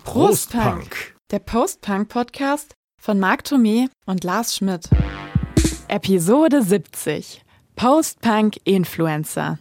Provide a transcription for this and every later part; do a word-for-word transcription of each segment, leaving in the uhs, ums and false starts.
Prostpunk, der Post-Punk-Podcast von Marc Thomé und Lars Schmidt. Episode siebzig. Post-Punk-Influencer.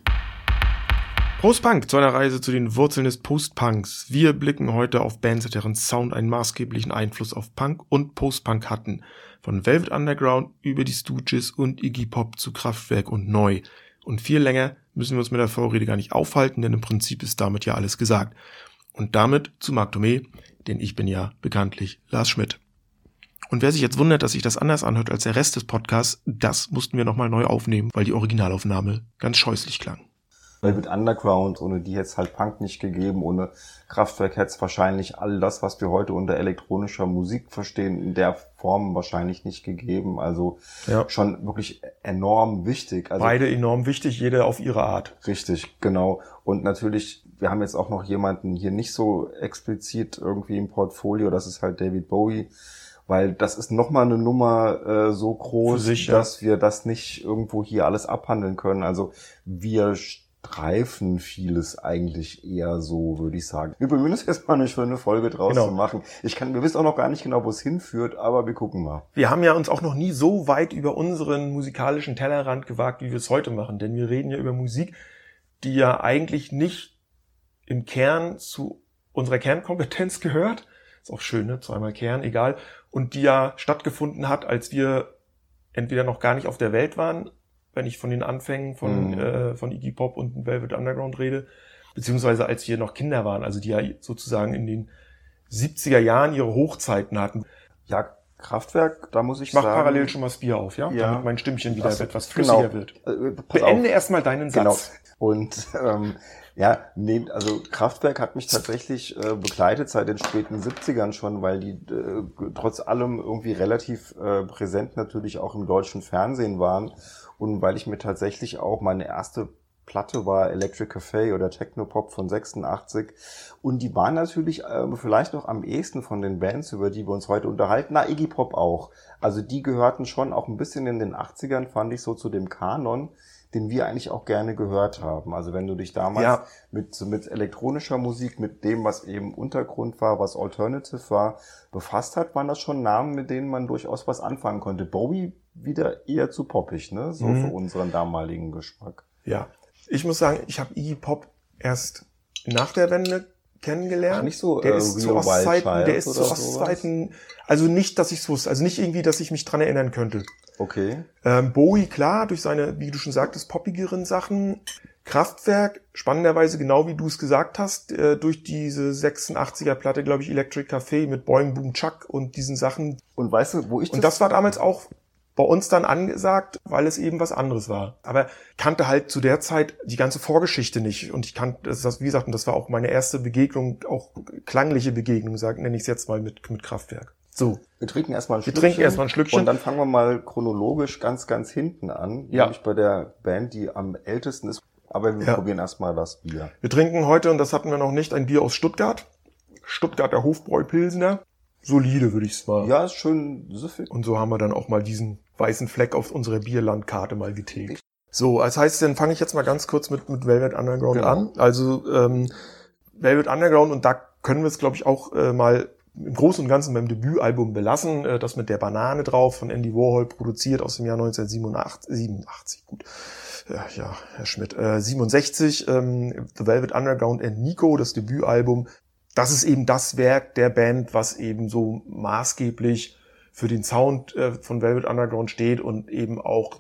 Prostpunk zu einer Reise zu den Wurzeln des Post-Punks. Wir blicken heute auf Bands, deren Sound einen maßgeblichen Einfluss auf Punk und Post-Punk hatten. Von Velvet Underground über die Stooges und Iggy Pop zu Kraftwerk und Neu. Und viel länger müssen wir uns mit der Vorrede gar nicht aufhalten, denn im Prinzip ist damit ja alles gesagt. Und damit zu Marc Thomé, denn ich bin ja bekanntlich Lars Schmidt. Und wer sich jetzt wundert, dass sich das anders anhört als der Rest des Podcasts, das mussten wir nochmal neu aufnehmen, weil die Originalaufnahme ganz scheußlich klang. Velvet Underground, ohne die hätte es halt Punk nicht gegeben, ohne Kraftwerk hätte es wahrscheinlich all das, was wir heute unter elektronischer Musik verstehen, in der Form wahrscheinlich nicht gegeben. Also ja. Schon wirklich enorm wichtig. Also beide enorm wichtig, jede auf ihre Art. Richtig, genau. Und natürlich, wir haben jetzt auch noch jemanden hier nicht so explizit irgendwie im Portfolio, das ist halt David Bowie. Weil das ist nochmal eine Nummer äh, so groß, sich, dass ja. wir das nicht irgendwo hier alles abhandeln können. Also wir streifen vieles eigentlich eher so, würde ich sagen. Wir bemühen uns jetzt mal eine schöne Folge draus genau. zu machen. Ich kann, wir wissen auch noch gar nicht genau, wo es hinführt, aber wir gucken mal. Wir haben ja uns auch noch nie so weit über unseren musikalischen Tellerrand gewagt, wie wir es heute machen. Denn wir reden ja über Musik, die ja eigentlich nicht im Kern zu unserer Kernkompetenz gehört. Ist auch schön, ne? Zweimal Kern, egal. Und die ja stattgefunden hat, als wir entweder noch gar nicht auf der Welt waren, wenn ich von den Anfängen von mhm. äh, von Iggy Pop und Velvet Underground rede, beziehungsweise als wir noch Kinder waren, also die ja sozusagen in den siebziger Jahren ihre Hochzeiten hatten. Ja, Kraftwerk, da muss ich, ich mach sagen... Ich mache parallel schon mal das Bier auf, ja? ja. Damit mein Stimmchen wieder das, etwas flüssiger genau. wird. Äh, Beende erstmal deinen Satz. Genau. Und ähm, ja, nehmt, also Kraftwerk hat mich tatsächlich äh, begleitet seit den späten siebzigern schon, weil die äh, trotz allem irgendwie relativ äh, präsent natürlich auch im deutschen Fernsehen waren und weil ich mir tatsächlich auch meine erste Platte war Electric Café oder Technopop von sechsundachtzig und die waren natürlich äh, vielleicht noch am ehesten von den Bands, über die wir uns heute unterhalten, na Iggy Pop auch. Also die gehörten schon auch ein bisschen in den achtzigern, fand ich so zu dem Kanon, den wir eigentlich auch gerne gehört haben. Also wenn du dich damals ja. mit, mit elektronischer Musik, mit dem, was eben Untergrund war, was Alternative war, befasst hat, waren das schon Namen, mit denen man durchaus was anfangen konnte. Bowie wieder eher zu poppig, ne? So mhm. für unseren damaligen Geschmack. Ja, ich muss sagen, ich habe Iggy Pop erst nach der Wende kennengelernt. Ach, nicht so, der äh, ist zu Ostzeiten, der ist zu sowas? Ostzeiten, also nicht, dass ich es wusste, also nicht irgendwie, dass ich mich dran erinnern könnte. Okay. Ähm, Bowie, klar, durch seine, wie du schon sagtest, poppigeren Sachen. Kraftwerk, spannenderweise, genau wie du es gesagt hast, äh, durch diese sechsundachtziger Platte, glaube ich, Electric Café mit Boing Boom Chuck und diesen Sachen. Und weißt du, wo ich das... Und das war damals auch bei uns dann angesagt, weil es eben was anderes war. Aber ich kannte halt zu der Zeit die ganze Vorgeschichte nicht. Und ich kannte, das, das, wie gesagt, und das war auch meine erste Begegnung, auch klangliche Begegnung, sag, nenne ich es jetzt mal mit, mit Kraftwerk. So. Wir trinken erstmal ein Schlückchen. Wir trinken erstmal ein Schlückchen. Und dann fangen wir mal chronologisch ganz, ganz hinten an. Ja. Nämlich bei der Band, die am ältesten ist. Aber wir ja. probieren erstmal das Bier. Wir trinken heute, und das hatten wir noch nicht, ein Bier aus Stuttgart. Stuttgarter Hofbräu-Pilsener. Solide, würde ich es mal. Ja, ist schön süffig. Und so haben wir dann auch mal diesen weißen Fleck auf unserer Bierlandkarte mal getilgt. So, das heißt, dann fange ich jetzt mal ganz kurz mit, mit Velvet Underground genau. an. Also ähm, Velvet Underground, und da können wir es, glaube ich, auch äh, mal im Großen und Ganzen beim Debütalbum belassen, äh, das mit der Banane drauf, von Andy Warhol, produziert aus dem Jahr neunzehnhundertsiebenundachtzig, siebenundachtzig, gut. Ja, ja, Herr Schmidt, äh, siebenundsechzig, ähm, The Velvet Underground and Nico, das Debütalbum. Das ist eben das Werk der Band, was eben so maßgeblich für den Sound äh, von Velvet Underground steht und eben auch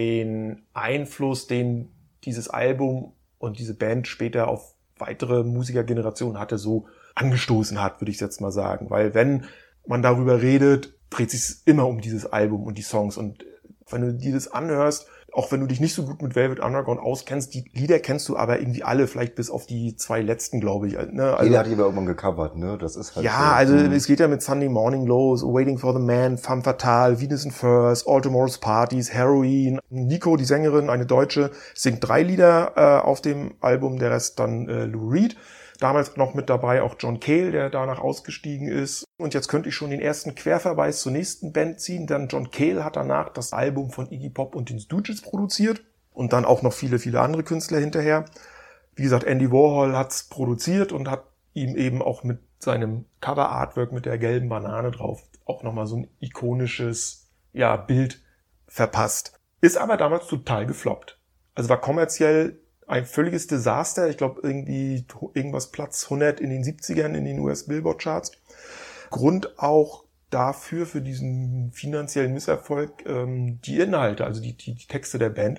den Einfluss, den dieses Album und diese Band später auf weitere Musikergenerationen hatte, so angestoßen hat, würde ich jetzt mal sagen. Weil wenn man darüber redet, dreht sich immer um dieses Album und die Songs. Und wenn du dir das anhörst, auch wenn du dich nicht so gut mit Velvet Underground auskennst, die Lieder kennst du aber irgendwie alle, vielleicht bis auf die zwei letzten, glaube ich. Ne? Also, jeder hat die aber irgendwann gecovert, ne? Das ist halt ja, so. also mhm. es geht ja mit Sunday Morning los, Waiting for the Man, Femme Fatale, Venus and Furs, All Tomorrow's Parties, Heroin. Nico, die Sängerin, eine Deutsche, singt drei Lieder äh, auf dem Album, der Rest dann äh, Lou Reed. Damals noch mit dabei auch John Cale, der danach ausgestiegen ist. Und jetzt könnte ich schon den ersten Querverweis zur nächsten Band ziehen. Dann John Cale hat danach das Album von Iggy Pop und den Stooges produziert. Und dann auch noch viele, viele andere Künstler hinterher. Wie gesagt, Andy Warhol hat's produziert und hat ihm eben auch mit seinem Cover-Artwork mit der gelben Banane drauf auch nochmal so ein ikonisches, ja, Bild verpasst. Ist aber damals total gefloppt. Also war kommerziell ein völliges Desaster. Ich glaube, irgendwie irgendwas Platz hundert in den siebzigern in den U S-Billboard-Charts. Grund auch dafür, für diesen finanziellen Misserfolg, ähm, die Inhalte, also die, die, die Texte der Band.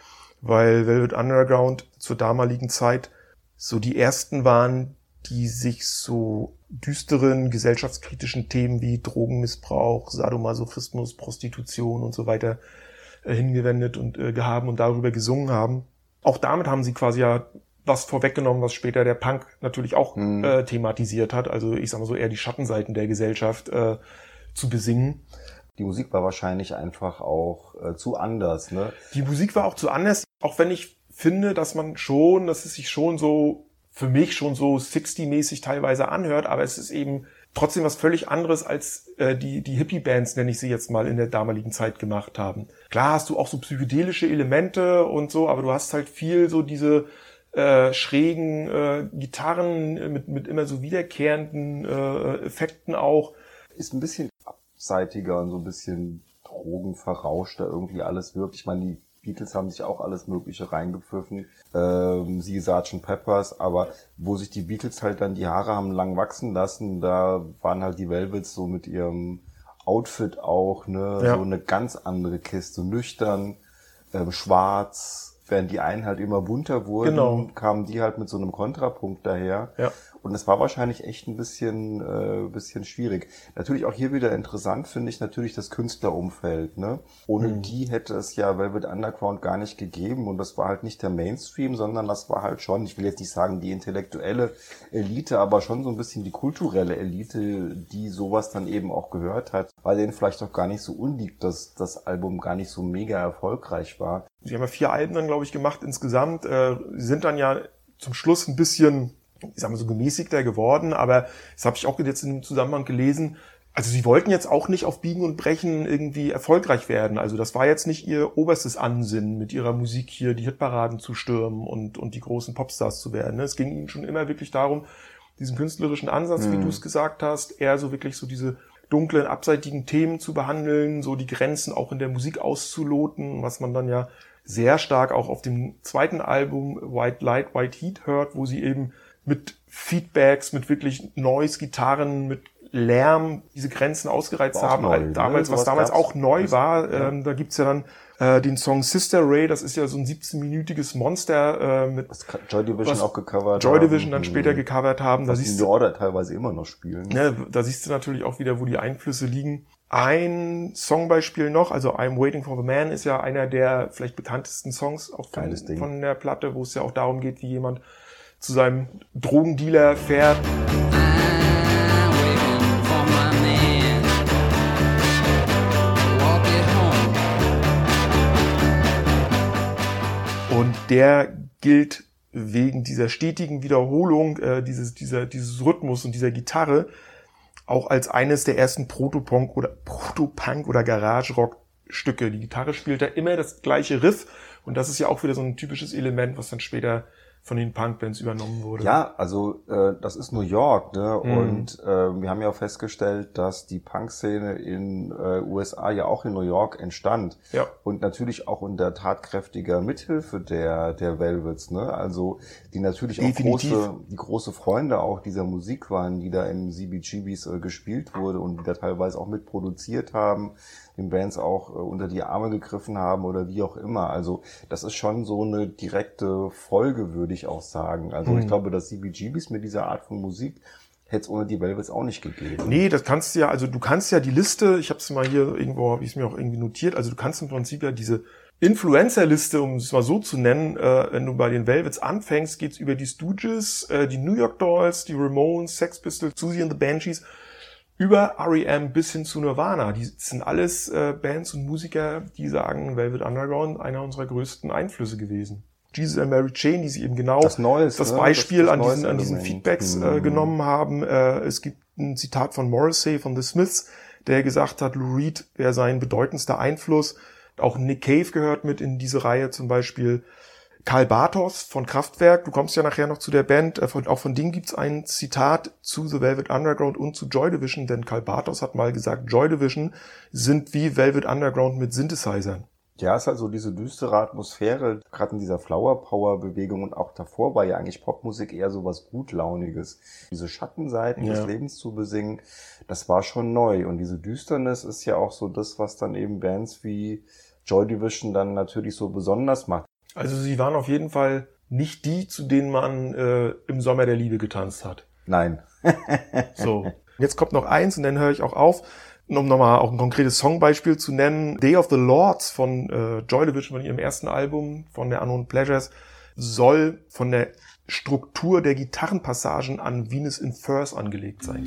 Weil Velvet Underground zur damaligen Zeit so die ersten waren, die sich so düsteren, gesellschaftskritischen Themen wie Drogenmissbrauch, Sadomasochismus, Prostitution und so weiter äh, hingewendet und äh, gehaben und darüber gesungen haben. Auch damit haben sie quasi ja was vorweggenommen, was später der Punk natürlich auch mhm. äh, thematisiert hat. Also ich sag mal so eher die Schattenseiten der Gesellschaft äh, zu besingen. Die Musik war wahrscheinlich einfach auch äh, zu anders, ne? Die Musik war auch zu anders, auch wenn ich finde, dass man schon, dass es sich schon so, für mich schon so sixty-mäßig teilweise anhört, aber es ist eben trotzdem was völlig anderes, als äh, die die Hippie-Bands, nenne ich sie jetzt mal, in der damaligen Zeit gemacht haben. Klar hast du auch so psychedelische Elemente und so, aber du hast halt viel so diese äh, schrägen äh, Gitarren mit mit immer so wiederkehrenden äh, Effekten auch. Ist ein bisschen abseitiger und so ein bisschen drogenverrauschter irgendwie alles wirkt. Ich meine, die Beatles haben sich auch alles Mögliche reingepfiffen, ähm, siehe Sergeant Peppers, aber wo sich die Beatles halt dann die Haare haben lang wachsen lassen, da waren halt die Velvets so mit ihrem Outfit auch, ne, ja. So eine ganz andere Kiste, nüchtern, ähm, schwarz, während die einen halt immer bunter wurden, genau. Kamen die halt mit so einem Kontrapunkt daher. Ja. Und es war wahrscheinlich echt ein bisschen, äh, bisschen schwierig. Natürlich auch hier wieder interessant finde ich natürlich das Künstlerumfeld, ne? Ohne mhm. die hätte es ja Velvet Underground gar nicht gegeben und das war halt nicht der Mainstream, sondern das war halt schon, ich will jetzt nicht sagen die intellektuelle Elite, aber schon so ein bisschen die kulturelle Elite, die sowas dann eben auch gehört hat, weil denen vielleicht auch gar nicht so unliegt, dass das Album gar nicht so mega erfolgreich war. Sie haben ja vier Alben dann, glaube ich, gemacht insgesamt. Äh, sie sind dann ja zum Schluss ein bisschen, ich sag mal so gemäßigter geworden, aber das habe ich auch jetzt in dem Zusammenhang gelesen. Also sie wollten jetzt auch nicht auf Biegen und Brechen irgendwie erfolgreich werden. Also das war jetzt nicht ihr oberstes Ansinnen, mit ihrer Musik hier die Hitparaden zu stürmen und und die großen Popstars zu werden. Es ging ihnen schon immer wirklich darum, diesen künstlerischen Ansatz, mhm. wie du es gesagt hast, eher so wirklich so diese dunklen, abseitigen Themen zu behandeln, so die Grenzen auch in der Musik auszuloten, was man dann ja sehr stark auch auf dem zweiten Album White Light, White Heat hört, wo sie eben mit Feedbacks, mit wirklich Noise, Gitarren, mit Lärm diese Grenzen ausgereizt haben. Neu, damals, ne? Was damals auch neu war, ja. ähm, da gibt's ja dann äh, den Song Sister Ray, das ist ja so ein siebzehn-minütiges Monster, äh, mit was Joy Division auch gecovert Joy Division dann später gecovert haben. Da siehst du Order teilweise immer noch spielen. Ja, da siehst du natürlich auch wieder, wo die Einflüsse liegen. Ein Songbeispiel noch, also I'm Waiting for the Man ist ja einer der vielleicht bekanntesten Songs auch von, von der Platte, wo es ja auch darum geht, wie jemand zu seinem Drogendealer fährt. Und der gilt wegen dieser stetigen Wiederholung äh, dieses, dieser, dieses Rhythmus und dieser Gitarre auch als eines der ersten Proto-Punk oder Proto-Punk oder Garage-Rock-Stücke. Die Gitarre spielt da immer das gleiche Riff und das ist ja auch wieder so ein typisches Element, was dann später von den Punkbands übernommen wurde. Ja, also äh, das ist New York, ne? Mhm. Und äh, wir haben ja auch festgestellt, dass die Punk-Szene in äh, U S A ja auch in New York entstand. Ja. Und natürlich auch unter tatkräftiger Mithilfe der der Velvets, ne? Also die natürlich Definitiv. auch große die große Freunde auch dieser Musik waren, die da im C B G Bs äh, gespielt wurde und die da teilweise auch mitproduziert haben, den Bands auch äh, unter die Arme gegriffen haben oder wie auch immer. Also das ist schon so eine direkte Folge, würde ich auch sagen. Also mhm. ich glaube, dass C B G Bs mit dieser Art von Musik hätte es ohne die Velvets auch nicht gegeben. Nee, das kannst du ja, also du kannst ja die Liste, ich habe es mal hier irgendwo, habe ich es mir auch irgendwie notiert, also du kannst im Prinzip ja diese Influencer-Liste, um es mal so zu nennen, äh, wenn du bei den Velvets anfängst, geht's über die Stooges, äh, die New York Dolls, die Ramones, Sex Pistols, Siouxsie and the Banshees, über R E M bis hin zu Nirvana. Die sind alles äh, Bands und Musiker, die sagen, Velvet Underground einer unserer größten Einflüsse gewesen. Jesus and Mary Chain, die sich eben genau das, Neues, das ne? Beispiel das, das an diesen an diesen Feedbacks äh, genommen haben. Äh, es gibt ein Zitat von Morrissey von The Smiths, der gesagt hat, Lou Reed wäre sein bedeutendster Einfluss. Auch Nick Cave gehört mit in diese Reihe zum Beispiel. Karl Bartos von Kraftwerk, du kommst ja nachher noch zu der Band, äh, von, auch von denen gibt's ein Zitat zu The Velvet Underground und zu Joy Division, denn Karl Bartos hat mal gesagt, Joy Division sind wie Velvet Underground mit Synthesizern. Ja, es ist halt so diese düstere Atmosphäre, gerade in dieser Flower-Power-Bewegung und auch davor war ja eigentlich Popmusik eher so was Gutlauniges. Diese Schattenseiten ja. des Lebens zu besingen, das war schon neu. Und diese Düsternis ist ja auch so das, was dann eben Bands wie Joy Division dann natürlich so besonders macht. Also sie waren auf jeden Fall nicht die, zu denen man äh, im Sommer der Liebe getanzt hat. Nein. So, jetzt kommt noch eins und dann höre ich auch auf. Um nochmal auch ein konkretes Songbeispiel zu nennen, Day of the Lords von äh, Joy Division, von ihrem ersten Album, von der Unknown Pleasures, soll von der Struktur der Gitarrenpassagen an Venus in Furs angelegt sein.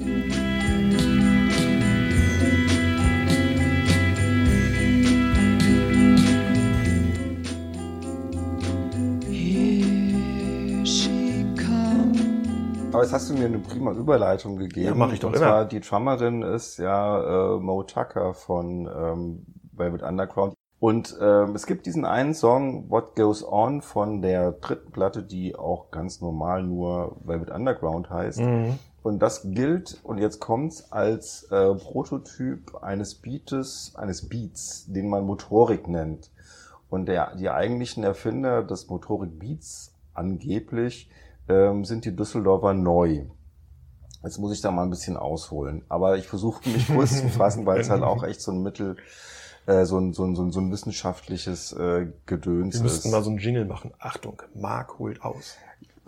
Aber jetzt hast du mir eine prima Überleitung gegeben. Ja, mach ich doch und immer. Zwar die Drummerin ist ja äh, Mo Tucker von ähm, Velvet Underground. Und ähm, es gibt diesen einen Song, What Goes On, von der dritten Platte, die auch ganz normal nur Velvet Underground heißt. Mhm. Und das gilt, und jetzt kommt's, als äh, Prototyp eines Beates, eines Beats, den man Motorik nennt. Und der, die eigentlichen Erfinder des Motorik-Beats angeblich ähm, sind die Düsseldorfer Neu. Jetzt muss ich da mal ein bisschen ausholen. Aber ich versuche mich kurz zu fassen, weil es halt auch echt so ein Mittel, äh, so, ein, so, ein, so, ein, so ein wissenschaftliches äh, Gedöns ist. Wir müssten mal so einen Jingle machen. Achtung, Marc holt aus.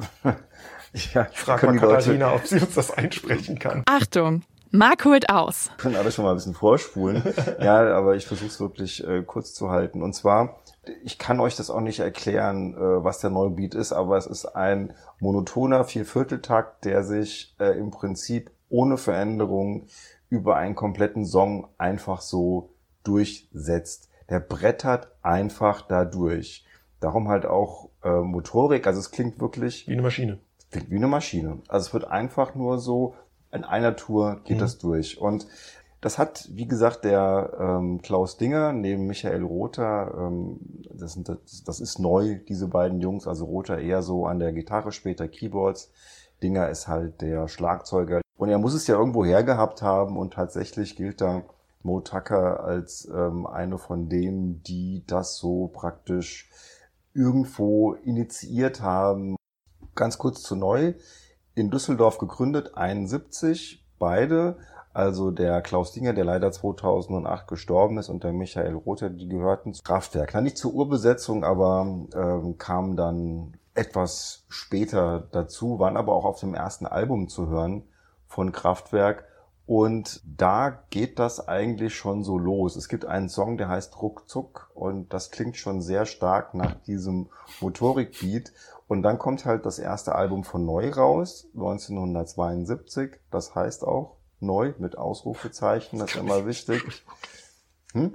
Ja, ich frage mal Katharina, ob sie uns das einsprechen kann. Achtung, Marc holt aus. Können alle schon mal ein bisschen vorspulen. Ja, aber ich versuche es wirklich äh, kurz zu halten. Und zwar, ich kann euch das auch nicht erklären, äh, was der neue Beat ist, aber es ist ein monotoner Viervierteltakt, der sich äh, im Prinzip ohne Veränderung über einen kompletten Song einfach so durchsetzt. Der brettert einfach da durch. Darum halt auch äh, Motorik, also es klingt wirklich wie eine Maschine. Klingt wie eine Maschine. Also es wird einfach nur so, in einer Tour geht mhm. das durch. Und das hat, wie gesagt, der ähm, Klaus Dinger neben Michael Rother, ähm, das, sind, das, das ist neu, diese beiden Jungs, also Rother eher so an der Gitarre, später Keyboards. Dinger ist halt der Schlagzeuger. Und er muss es ja irgendwo hergehabt haben und tatsächlich gilt da Mo Tucker als ähm, eine von denen, die das so praktisch irgendwo initiiert haben. Ganz kurz zu Neu. In Düsseldorf gegründet, einundsiebzig, beide. Also der Klaus Dinger, der leider zweitausendacht gestorben ist, und der Michael Rother, die gehörten zu Kraftwerk. Na, nicht zur Urbesetzung, aber ähm, kamen dann etwas später dazu, waren aber auch auf dem ersten Album zu hören von Kraftwerk. Und da geht das eigentlich schon so los. Es gibt einen Song, der heißt Ruckzuck, und das klingt schon sehr stark nach diesem Motorik-Beat. Und dann kommt halt das erste Album von Neu raus, neunzehnhundertzweiundsiebzig. Das heißt auch Neu mit Ausrufezeichen, das ist immer wichtig. Hm?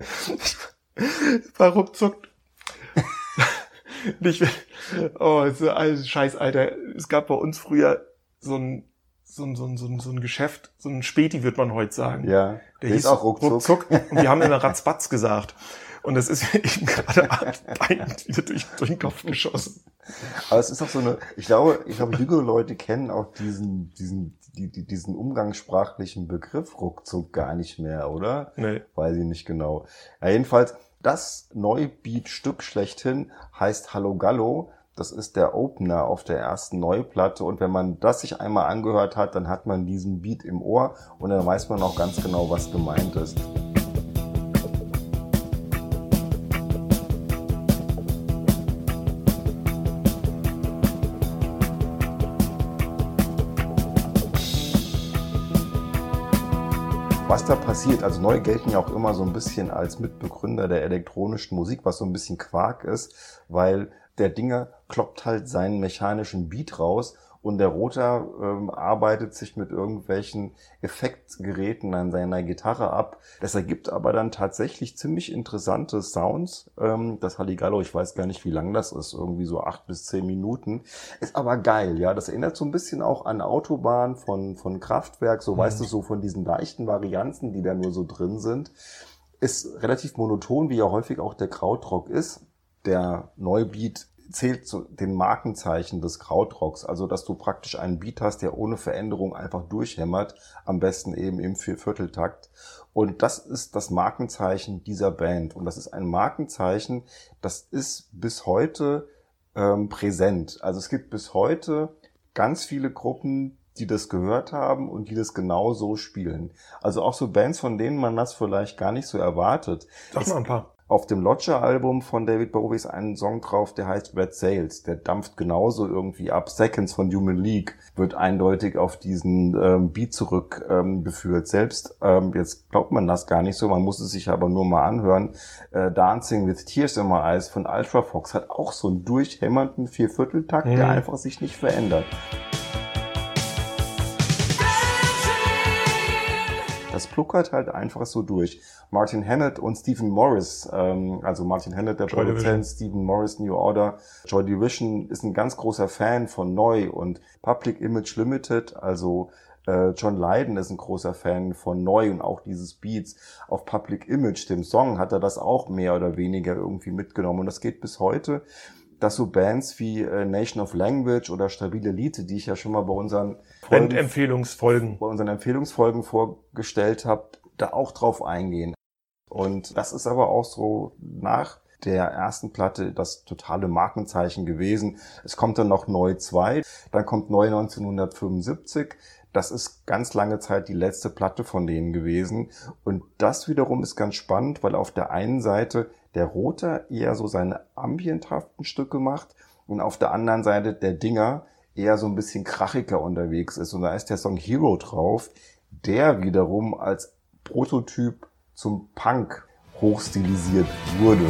War Ruckzuck. Nicht, oh, so ein Scheiß, Alter. Es gab bei uns früher so ein So ein, so, ein, so, ein, so ein Geschäft, so ein Späti wird man heute sagen. Ja, der hieß auch Ruckzuck. Ruckzuck. Und die haben immer Ratzbatz gesagt. Und das ist mir eben gerade abweichend wieder durch, durch den Kopf geschossen. Aber es ist auch so eine, ich glaube, ich glaube, jüngere Leute kennen auch diesen, diesen, die, die, diesen umgangssprachlichen Begriff Ruckzuck gar nicht mehr, oder? Nee. Weiß ich nicht genau. Ja, jedenfalls, das Neubeat-Stück schlechthin heißt Hallo Gallo. Das ist der Opener auf der ersten Neuplatte, und wenn man das sich einmal angehört hat, dann hat man diesen Beat im Ohr und dann weiß man auch ganz genau, was gemeint ist. Was da passiert, also Neu gelten ja auch immer so ein bisschen als Mitbegründer der elektronischen Musik, was so ein bisschen Quark ist, weil der Dinger kloppt halt seinen mechanischen Beat raus und der Rother ähm, arbeitet sich mit irgendwelchen Effektgeräten an seiner Gitarre ab. Das ergibt aber dann tatsächlich ziemlich interessante Sounds. Ähm, das Halligallo, ich weiß gar nicht, wie lang das ist, irgendwie so acht bis zehn Minuten. Ist aber geil, ja. Das erinnert so ein bisschen auch an Autobahn von, von Kraftwerk, so mhm. weißt du, so von diesen leichten Varianzen, die da nur so drin sind. Ist relativ monoton, wie ja häufig auch der Krautrock ist. Der Neubeat, zählt zu den Markenzeichen des Krautrocks, also dass du praktisch einen Beat hast, der ohne Veränderung einfach durchhämmert, am besten eben im Viervierteltakt. Und das ist das Markenzeichen dieser Band. Und das ist ein Markenzeichen, das ist bis heute ähm, präsent. Also es gibt bis heute ganz viele Gruppen, die das gehört haben und die das genau so spielen. Also auch so Bands, von denen man das vielleicht gar nicht so erwartet. Sag mal ein paar. Auf dem Lodger-Album von David Bowie ist ein Song drauf, der heißt Red Sails. Der dampft genauso irgendwie ab. Seconds von Human League wird eindeutig auf diesen ähm, Beat zurückgeführt. Ähm, Selbst, ähm, jetzt glaubt man das gar nicht so, man muss es sich aber nur mal anhören. Äh, Dancing with Tears in My Eyes von Ultra Fox hat auch so einen durchhämmernden Viervierteltakt, mhm. der einfach sich nicht verändert. Das pluckert halt einfach so durch. Martin Hannett und Stephen Morris, ähm, also Martin Hannett, der Joy Produzent, Division. Stephen Morris, New Order. Joy Division ist ein ganz großer Fan von Neu und Public Image Limited, also äh, John Lydon ist ein großer Fan von Neu und auch dieses Beats. Auf Public Image, dem Song, hat er das auch mehr oder weniger irgendwie mitgenommen und das geht bis heute, dass so Bands wie äh, Nation of Language oder Stabile Elite, die ich ja schon mal bei unseren Folgen, Bandempfehlungsfolgen. bei unseren Empfehlungsfolgen vorgestellt habe, da auch drauf eingehen. Und das ist aber auch so nach der ersten Platte das totale Markenzeichen gewesen. Es kommt dann noch Neu zwei, dann kommt Neu neunzehnhundertfünfundsiebzig. Das ist ganz lange Zeit die letzte Platte von denen gewesen. Und das wiederum ist ganz spannend, weil auf der einen Seite der Roter eher so seine ambienthaften Stücke macht und auf der anderen Seite der Dinger eher so ein bisschen krachiger unterwegs ist. Und da ist der Song Hero drauf, der wiederum als Prototyp zum Punk hochstilisiert wurde.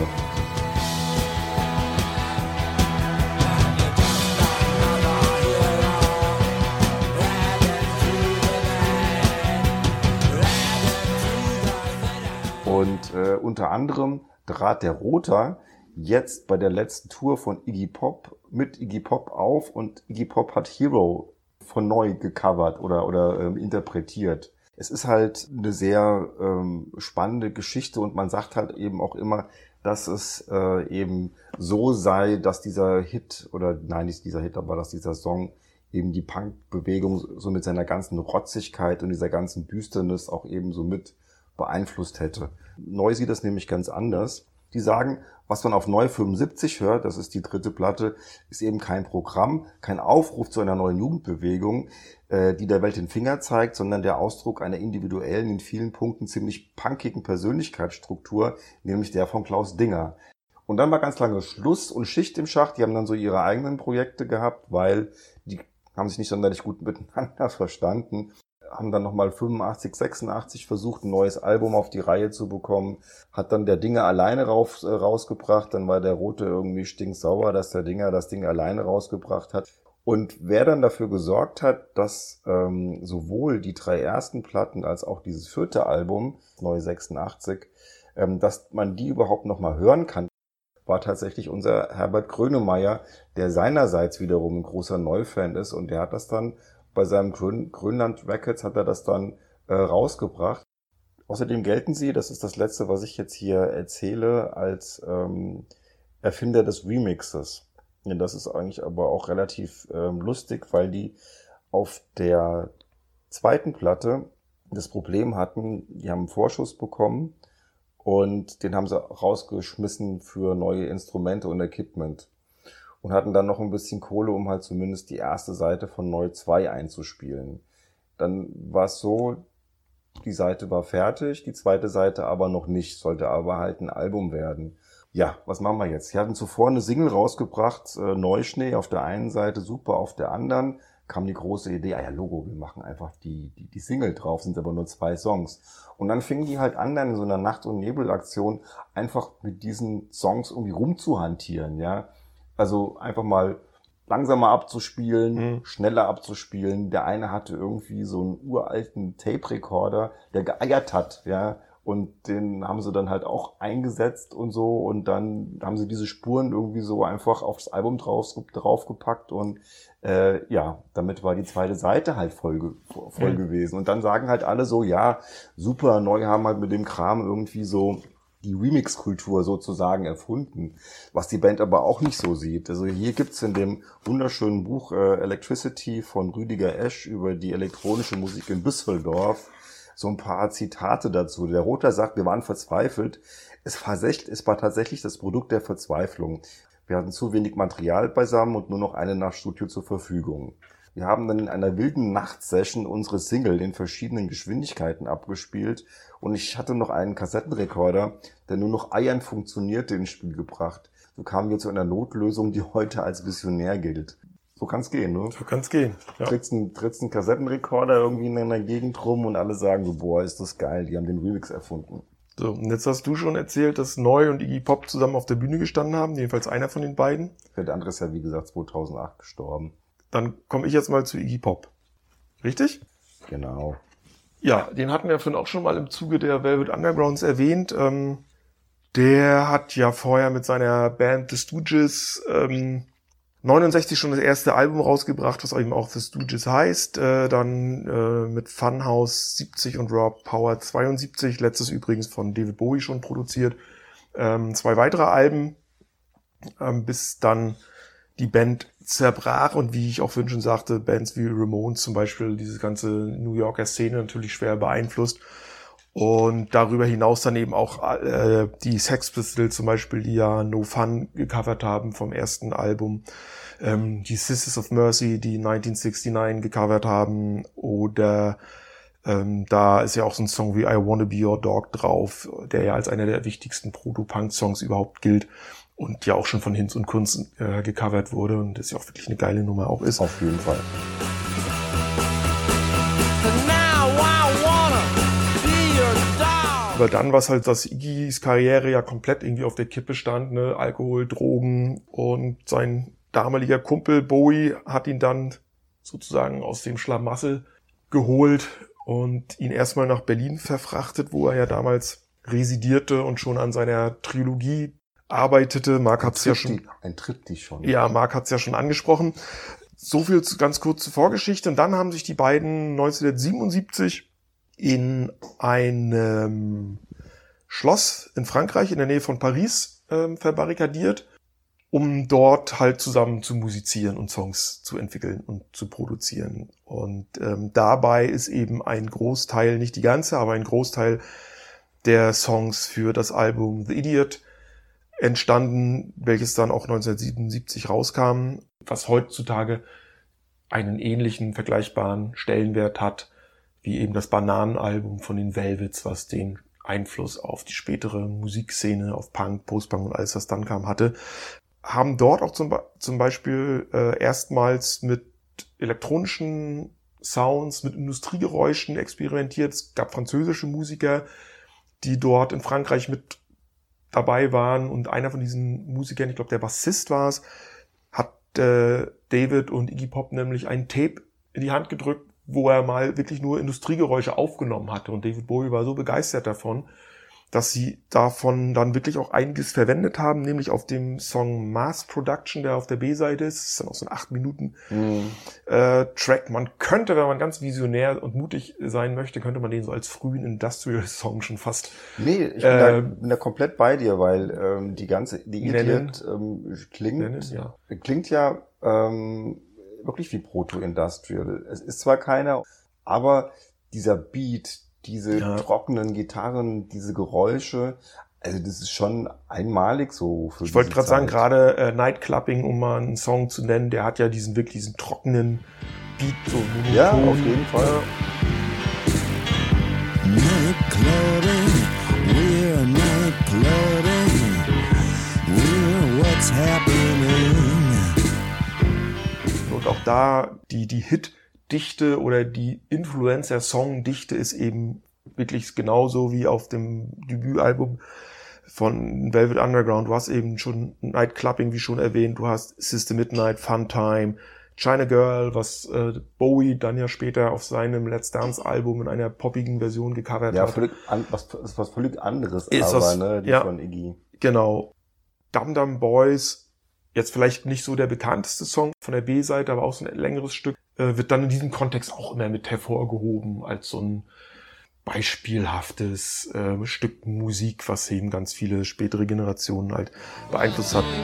Und äh, unter anderem trat der Roter jetzt bei der letzten Tour von Iggy Pop mit Iggy Pop auf und Iggy Pop hat Hero von Neu gecovert oder oder ähm, interpretiert. Es ist halt eine sehr ähm, spannende Geschichte und man sagt halt eben auch immer, dass es äh, eben so sei, dass dieser Hit oder nein, nicht dieser Hit, aber dass dieser Song eben die Punk-Bewegung so mit seiner ganzen Rotzigkeit und dieser ganzen Düsternis auch eben so mit beeinflusst hätte. Neu sieht das nämlich ganz anders. Die sagen, was man auf Neu fünfundsiebzig hört, das ist die dritte Platte, ist eben kein Programm, kein Aufruf zu einer neuen Jugendbewegung, äh, die der Welt den Finger zeigt, sondern der Ausdruck einer individuellen, in vielen Punkten ziemlich punkigen Persönlichkeitsstruktur, nämlich der von Klaus Dinger. Und dann war ganz lange Schluss und Schicht im Schacht. Die haben dann so ihre eigenen Projekte gehabt, weil die haben sich nicht sonderlich gut miteinander verstanden. Haben dann nochmal fünfundachtzig, sechsundachtzig versucht, ein neues Album auf die Reihe zu bekommen. Hat dann der Dinger alleine rauf, äh, rausgebracht. Dann war der Rote irgendwie stinksauer, dass der Dinger das Ding alleine rausgebracht hat. Und wer dann dafür gesorgt hat, dass ähm, sowohl die drei ersten Platten als auch dieses vierte Album, Neu sechsundachtzig, ähm, dass man die überhaupt nochmal hören kann, war tatsächlich unser Herbert Grönemeyer, der seinerseits wiederum ein großer Neufan ist. Und der hat das dann bei seinem Grön- Grönland Records hat er das dann äh, rausgebracht. Außerdem gelten sie, das ist das Letzte, was ich jetzt hier erzähle, als ähm, Erfinder des Remixes. Ja, das ist eigentlich aber auch relativ ähm, lustig, weil die auf der zweiten Platte das Problem hatten, die haben einen Vorschuss bekommen und den haben sie rausgeschmissen für neue Instrumente und Equipment. Und hatten dann noch ein bisschen Kohle, um halt zumindest die erste Seite von Neu zwei einzuspielen. Dann war es so, die Seite war fertig, die zweite Seite aber noch nicht, sollte aber halt ein Album werden. Ja, was machen wir jetzt? Sie hatten zuvor eine Single rausgebracht, äh, Neuschnee auf der einen Seite, Super auf der anderen. Kam die große Idee, ah ja, Logo, wir machen einfach die, die, die Single drauf, sind aber nur zwei Songs. Und dann fingen die halt an, dann in so einer Nacht- und Nebelaktion einfach mit diesen Songs irgendwie rumzuhantieren, ja. Also einfach mal langsamer abzuspielen, mhm. schneller abzuspielen. Der eine hatte irgendwie so einen uralten Tape-Recorder, der geeiert hat, ja. Und den haben sie dann halt auch eingesetzt und so. Und dann haben sie diese Spuren irgendwie so einfach aufs Album drauf, draufgepackt. Und äh, ja, damit war die zweite Seite halt voll, voll mhm. gewesen. Und dann sagen halt alle so, ja, super, Neu haben halt mit dem Kram irgendwie so die Remix-Kultur sozusagen erfunden, was die Band aber auch nicht so sieht. Also hier gibt's in dem wunderschönen Buch äh, Electricity von Rüdiger Esch über die elektronische Musik in Düsseldorf so ein paar Zitate dazu. Der Roter sagt, wir waren verzweifelt. Es war, es war tatsächlich das Produkt der Verzweiflung. Wir hatten zu wenig Material beisammen und nur noch eine Nachtstudio zur Verfügung. Wir haben dann in einer wilden Nachtsession unsere Single in verschiedenen Geschwindigkeiten abgespielt und ich hatte noch einen Kassettenrekorder, der nur noch eiernd funktionierte, ins Spiel gebracht. So kamen wir zu einer Notlösung, die heute als visionär gilt. So kann's gehen, ne? So kann's gehen. Ja. Trittst einen, trittst einen Kassettenrekorder irgendwie in einer Gegend rum und alle sagen so, boah, ist das geil, die haben den Remix erfunden. So, und jetzt hast du schon erzählt, dass Neu und Iggy Pop zusammen auf der Bühne gestanden haben, jedenfalls einer von den beiden. Der andere ist ja, wie gesagt, zweitausendacht gestorben. Dann komme ich jetzt mal zu Iggy Pop. Richtig? Genau. Ja, den hatten wir vorhin auch schon mal im Zuge der Velvet Undergrounds erwähnt. Ähm, der hat ja vorher mit seiner Band The Stooges ähm, neunundsechzig schon das erste Album rausgebracht, was eben auch The Stooges heißt. Äh, dann äh, mit Funhouse siebzig und Raw Power zweiundsiebzig. Letztes übrigens von David Bowie schon produziert. Ähm, zwei weitere Alben, ähm, bis dann die Band zerbrach und wie ich auch vorhin schon sagte, Bands wie Ramones zum Beispiel, diese ganze New Yorker Szene natürlich schwer beeinflusst. Und darüber hinaus dann eben auch äh, die Sex Pistols zum Beispiel, die ja No Fun gecovert haben vom ersten Album. Ähm, die Sisters of Mercy, die neunzehnhundertneunundsechzig gecovert haben. Oder ähm, da ist ja auch so ein Song wie I Wanna Be Your Dog drauf, der ja als einer der wichtigsten Proto-Punk-Songs überhaupt gilt. Und ja auch schon von Hinz und Kunz äh, gecovert wurde und das ja auch wirklich eine geile Nummer auch ist. Auf jeden Fall. Aber dann, was halt, dass Iggys Karriere ja komplett irgendwie auf der Kippe stand, ne, Alkohol, Drogen und sein damaliger Kumpel Bowie hat ihn dann sozusagen aus dem Schlamassel geholt und ihn erstmal nach Berlin verfrachtet, wo er ja damals residierte und schon an seiner Trilogie arbeitete. Marc hat's ja schon, ein Triptych schon. Ja, Marc hat's ja schon angesprochen. So viel zu, ganz kurz zur Vorgeschichte. Und dann haben sich die beiden neunzehnhundertsiebenundsiebzig in einem Schloss in Frankreich in der Nähe von Paris ähm, verbarrikadiert, um dort halt zusammen zu musizieren und Songs zu entwickeln und zu produzieren. Und ähm, dabei ist eben ein Großteil, nicht die ganze, aber ein Großteil der Songs für das Album The Idiot entstanden, welches dann auch neunzehnhundertsiebenundsiebzig rauskam, was heutzutage einen ähnlichen, vergleichbaren Stellenwert hat, wie eben das Bananenalbum von den Velvets, was den Einfluss auf die spätere Musikszene, auf Punk, Postpunk und alles, was dann kam, hatte. Haben dort auch zum, Be- zum Beispiel äh, erstmals mit elektronischen Sounds, mit Industriegeräuschen experimentiert. Es gab französische Musiker, die dort in Frankreich mit dabei waren und einer von diesen Musikern, ich glaube der Bassist war es, hat äh, David und Iggy Pop nämlich ein Tape in die Hand gedrückt, wo er mal wirklich nur Industriegeräusche aufgenommen hatte und David Bowie war so begeistert davon, dass sie davon dann wirklich auch einiges verwendet haben, nämlich auf dem Song Mass Production, der auf der B-Seite ist. Das ist dann auch so ein acht Minuten mhm. äh, Track. Man könnte, wenn man ganz visionär und mutig sein möchte, könnte man den so als frühen Industrial-Song schon fast Nee, ich bin, äh, da, bin da komplett bei dir, weil ähm, die ganze, die Idiot ähm, klingt, nennen, ja. klingt ja ähm, wirklich wie Proto-Industrial. Es ist zwar keiner, aber dieser Beat, diese ja. trockenen Gitarren, diese Geräusche, also das ist schon einmalig so für Ich wollte gerade sagen, gerade äh, Nightclubbing, um mal einen Song zu nennen, der hat ja diesen wirklich diesen trockenen Beat, so monoton. Ja, auf jeden Fall. Nightclubbing, we're nightclubbing, we're what's happening. Und auch da die die Hit Dichte oder die Influencer-Song-Dichte ist eben wirklich genauso wie auf dem Debütalbum von Velvet Underground. Du hast eben schon Nightclubbing, wie schon erwähnt, du hast Sister Midnight, Funtime, China Girl, was äh, Bowie dann ja später auf seinem Let's Dance-Album in einer poppigen Version gecovert ja, hat. Völlig an, was, ist was völlig anderes, ist aber das, ne, die ja, von Iggy. Genau. Dum Dum Boys, jetzt vielleicht nicht so der bekannteste Song von der B-Seite, aber auch so ein längeres Stück, äh, wird dann in diesem Kontext auch immer mit hervorgehoben als so ein beispielhaftes äh, Stück Musik, was eben ganz viele spätere Generationen halt beeinflusst hat.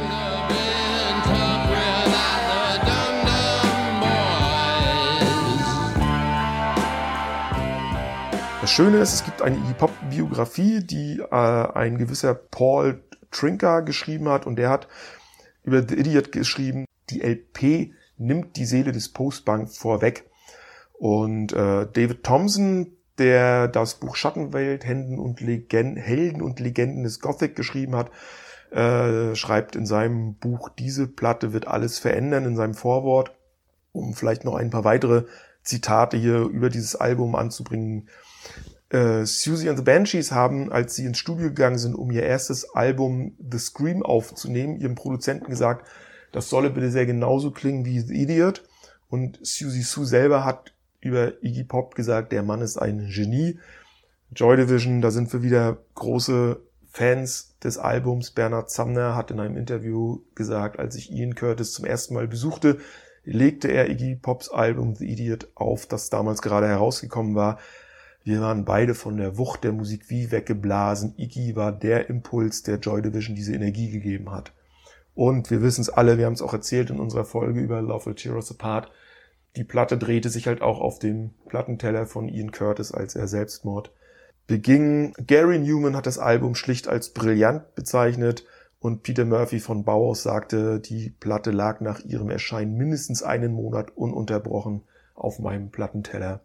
Das Schöne ist, es gibt eine Iggy Pop Biografie, die äh, ein gewisser Paul Trinker geschrieben hat, und der hat über The Idiot geschrieben, die L P nimmt die Seele des Post-Punk vorweg. Und äh, David Thompson, der das Buch Schattenwelt, Helden und, Legenden, Helden und Legenden des Gothic geschrieben hat, äh, schreibt in seinem Buch, diese Platte wird alles verändern, in seinem Vorwort, um vielleicht noch ein paar weitere Zitate hier über dieses Album anzubringen. Äh, Siouxsie and the Banshees haben, als sie ins Studio gegangen sind, um ihr erstes Album The Scream aufzunehmen, ihrem Produzenten gesagt, das solle bitte sehr genauso klingen wie The Idiot. Und Siouxsie Sioux selber hat über Iggy Pop gesagt, der Mann ist ein Genie. Joy Division, da sind wir wieder große Fans des Albums. Bernard Sumner hat in einem Interview gesagt, als ich Ian Curtis zum ersten Mal besuchte, legte er Iggy Pops Album The Idiot auf, das damals gerade herausgekommen war. Wir waren beide von der Wucht der Musik wie weggeblasen. Iggy war der Impuls, der Joy Division diese Energie gegeben hat. Und wir wissen es alle, wir haben es auch erzählt in unserer Folge über Love Will Tear Us Apart. Die Platte drehte sich halt auch auf dem Plattenteller von Ian Curtis, als er Selbstmord beging. Gary Newman hat das Album schlicht als brillant bezeichnet und Peter Murphy von Bauhaus sagte, die Platte lag nach ihrem Erscheinen mindestens einen Monat ununterbrochen auf meinem Plattenteller.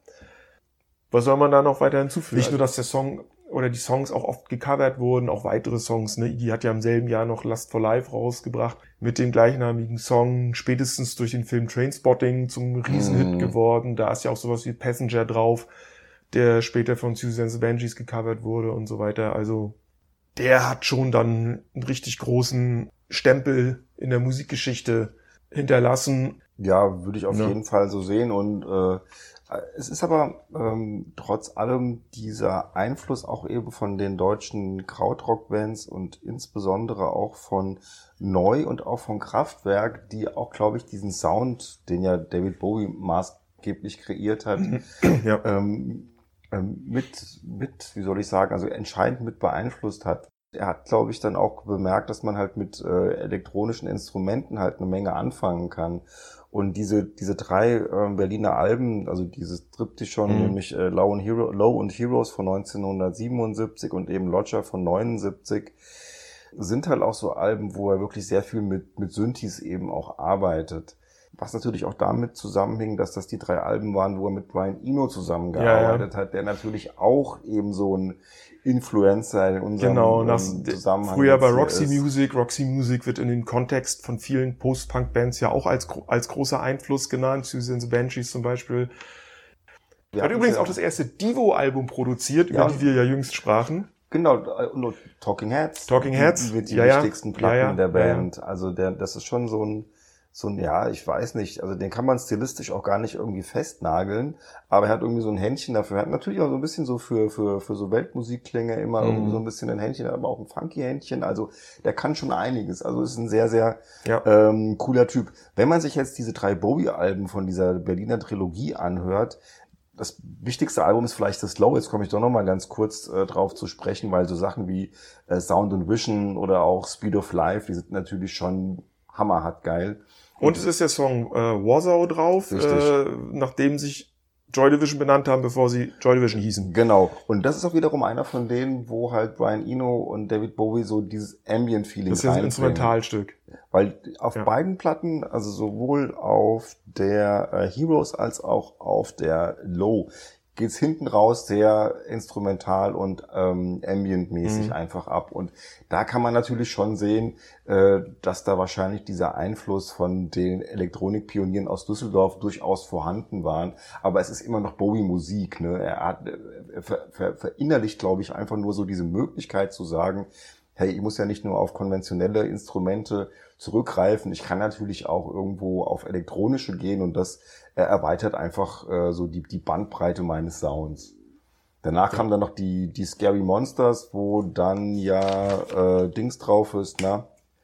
Was soll man da noch weiter hinzufügen? Nicht nur, dass der Song oder die Songs auch oft gecovert wurden, auch weitere Songs. Ne? Iggy hat ja im selben Jahr noch Lust for Life rausgebracht mit dem gleichnamigen Song, spätestens durch den Film Trainspotting zum Riesenhit mm. geworden. Da ist ja auch sowas wie Passenger drauf, der später von Siouxsie and the Banshees gecovert wurde und so weiter. Also der hat schon dann einen richtig großen Stempel in der Musikgeschichte hinterlassen. Ja, würde ich auf ja. jeden Fall so sehen. Und äh, es ist aber ähm, trotz allem dieser Einfluss auch eben von den deutschen Krautrock-Bands und insbesondere auch von Neu und auch von Kraftwerk, die auch, glaube ich, diesen Sound, den ja David Bowie maßgeblich kreiert hat, ja. ähm, ähm, mit, mit, wie soll ich sagen, also entscheidend mit beeinflusst hat. Er hat, glaube ich, dann auch bemerkt, dass man halt mit äh, elektronischen Instrumenten halt eine Menge anfangen kann. Und diese diese drei äh, Berliner Alben, also dieses Triptychon, mhm. nämlich äh, Low, and Hero, Low und Heroes von neunzehnhundertsiebenundsiebzig und eben Lodger von neunundsiebzig, sind halt auch so Alben, wo er wirklich sehr viel mit mit Synthes eben auch arbeitet. Was natürlich auch damit zusammenhing, dass das die drei Alben waren, wo er mit Brian Eno zusammengearbeitet ja, ja. hat, der natürlich auch eben so ein Influencer in unserem genau, nach, Zusammenhang. Früher bei Roxy Music. Roxy Music wird in den Kontext von vielen Post-Punk-Bands ja auch als als großer Einfluss genannt. Siouxsie and the Banshees zum Beispiel. Er hat übrigens ja auch das erste Divo-Album produziert, über ja, die wir ja jüngst sprachen. Genau, und Talking Heads. Talking Heads. Mit die ja, wichtigsten Platten ja, ja, der Band. Ja, ja. Also der, das ist schon so ein So ein, ja, ich weiß nicht, also den kann man stilistisch auch gar nicht irgendwie festnageln, aber er hat irgendwie so ein Händchen dafür. Er hat natürlich auch so ein bisschen so für für für so Weltmusikklänge immer mhm. irgendwie so ein bisschen ein Händchen, aber auch ein funky Händchen. Also der kann schon einiges. Also ist ein sehr, sehr ja. ähm, cooler Typ. Wenn man sich jetzt diese drei Bowie-Alben von dieser Berliner Trilogie anhört, das wichtigste Album ist vielleicht das Low. Jetzt komme ich doch noch mal ganz kurz äh, drauf zu sprechen, weil so Sachen wie äh, Sound and Vision oder auch Speed of Life, die sind natürlich schon hammerhart geil. Und es ist der Song äh, Warzone drauf, äh, nachdem sich Joy Division benannt haben, bevor sie Joy Division hießen. Genau. Und das ist auch wiederum einer von denen, wo halt Brian Eno und David Bowie so dieses Ambient-Feeling reinbringen. Das ist ja ein Instrumentalstück. Weil auf ja. beiden Platten, also sowohl auf der äh, Heroes als auch auf der Low, geht's hinten raus sehr instrumental und ähm, ambient-mäßig mhm. einfach ab. Und da kann man natürlich schon sehen, äh, dass da wahrscheinlich dieser Einfluss von den Elektronikpionieren aus Düsseldorf durchaus vorhanden waren. Aber es ist immer noch Bowie-Musik. Ne? Er hat er ver, ver, verinnerlicht, glaube ich, einfach nur so diese Möglichkeit zu sagen, hey, ich muss ja nicht nur auf konventionelle Instrumente zurückgreifen. Ich kann natürlich auch irgendwo auf elektronische gehen und das äh, erweitert einfach äh, so die, die Bandbreite meines Sounds. Danach ja. kam dann noch die, die Scary Monsters, wo dann ja äh, Dings drauf ist, na?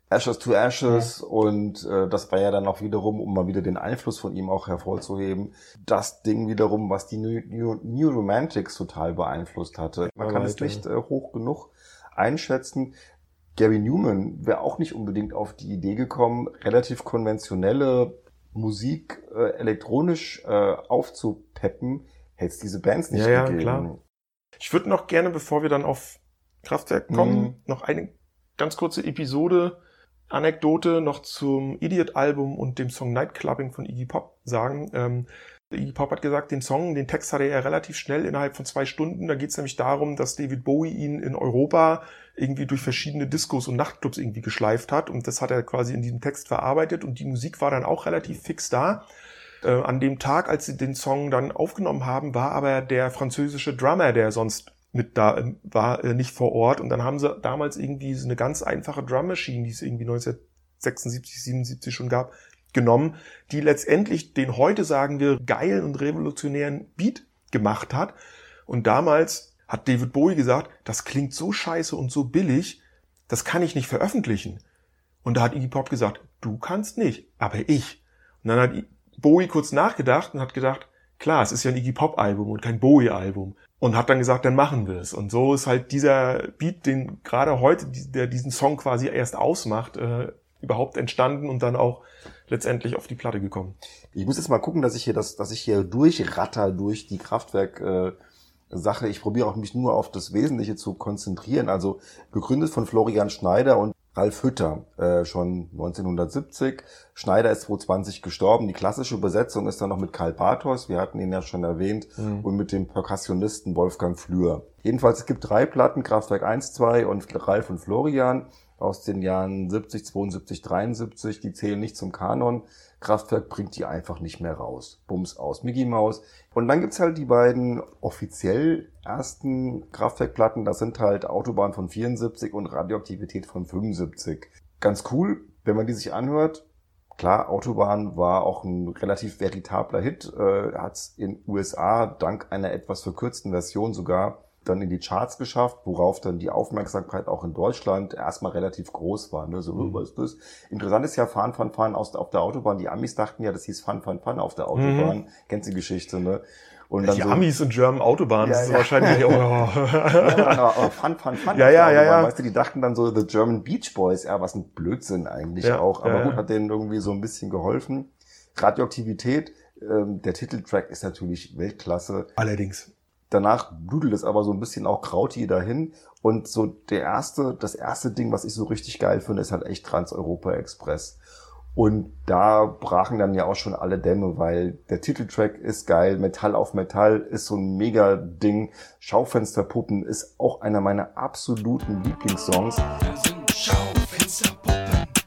Ashes to Ashes, ja. Und äh, das war ja dann auch wiederum, um mal wieder den Einfluss von ihm auch hervorzuheben, das Ding wiederum, was die New, New, New Romantics total beeinflusst hatte. Man kann es nicht äh, hoch genug einschätzen. Gary Numan wäre auch nicht unbedingt auf die Idee gekommen, relativ konventionelle Musik äh, elektronisch äh, aufzupeppen, hätte es diese Bands nicht ja, gegeben. Ja, klar. Ich würde noch gerne, bevor wir dann auf Kraftwerk kommen, mhm. noch eine ganz kurze Episode, Anekdote noch zum Idiot-Album und dem Song Nightclubbing von Iggy Pop sagen. Ähm, Iggy Pop hat gesagt, den Song, den Text hatte er relativ schnell innerhalb von zwei Stunden. Da geht es nämlich darum, dass David Bowie ihn in Europa irgendwie durch verschiedene Discos und Nachtclubs irgendwie geschleift hat. Und das hat er quasi in diesem Text verarbeitet. Und die Musik war dann auch relativ fix da. Äh, an dem Tag, als sie den Song dann aufgenommen haben, war aber der französische Drummer, der sonst mit da war, äh, nicht vor Ort. Und dann haben sie damals irgendwie so eine ganz einfache Drum Machine, die es irgendwie neunzehnhundertsechsundsiebzig, siebenundsiebzig schon gab, genommen, die letztendlich den heute, sagen wir, geilen und revolutionären Beat gemacht hat. Und damals hat David Bowie gesagt, das klingt so scheiße und so billig, das kann ich nicht veröffentlichen. Und da hat Iggy Pop gesagt, du kannst nicht, aber ich. Und dann hat Bowie kurz nachgedacht und hat gedacht, klar, es ist ja ein Iggy Pop Album und kein Bowie Album. Und hat dann gesagt, dann machen wir es. Und so ist halt dieser Beat, den gerade heute, der diesen Song quasi erst ausmacht, äh, überhaupt entstanden und dann auch letztendlich auf die Platte gekommen. Ich muss jetzt mal gucken, dass ich hier das, dass ich hier durchratter durch die Kraftwerk äh, Sache. Ich probiere auch mich nur auf das Wesentliche zu konzentrieren. Also gegründet von Florian Schneider und Ralf Hütter, äh, schon neunzehnhundertsiebzig. Schneider ist zweitausendzwanzig gestorben. Die klassische Besetzung ist dann noch mit Karl Bartos, wir hatten ihn ja schon erwähnt, mhm. und mit dem Perkussionisten Wolfgang Flür. Jedenfalls, es gibt drei Platten, Kraftwerk eins, zwei und Ralf und Florian aus den Jahren siebzig, zweiundsiebzig, dreiundsiebzig. Die zählen nicht zum Kanon. Kraftwerk bringt die einfach nicht mehr raus. Bums aus, Mickey Mouse. Und dann gibt's halt die beiden offiziell ersten Kraftwerkplatten. Das sind halt Autobahn von vierundsiebzig und Radioaktivität von fünfundsiebzig. Ganz cool, wenn man die sich anhört. Klar, Autobahn war auch ein relativ veritabler Hit. Äh, hat's in U S A dank einer etwas verkürzten Version sogar dann in die Charts geschafft, worauf dann die Aufmerksamkeit auch in Deutschland erstmal relativ groß war. Ne? So, mhm. was ist das? Interessant ist ja, Fahren, Fahren, Fahren aus, auf der Autobahn. Die Amis dachten ja, das hieß Fahren, Fahren, Fahren auf der Autobahn. Mhm. Kennst du die Geschichte, ne? Und dann die so, Amis und German Autobahn, ja, das ist ja. wahrscheinlich... Oh. ja, aber Fun, Fun, Fun. Ja, ja, ja, ja. Weißt du, die dachten dann so, The German Beach Boys, ja, was ein Blödsinn eigentlich ja, auch. Aber ja, gut, ja. hat denen irgendwie so ein bisschen geholfen. Radioaktivität, ähm, der Titeltrack ist natürlich Weltklasse. Allerdings. Danach bludelt es aber so ein bisschen auch Krauti dahin. Und so der erste, das erste Ding, was ich so richtig geil finde, ist halt echt Trans-Europa Express. Und da brachen dann ja auch schon alle Dämme, weil der Titeltrack ist geil, Metall auf Metall ist so ein mega Ding. Schaufensterpuppen ist auch einer meiner absoluten Lieblingssongs. Wir sind Schaufensterpuppen.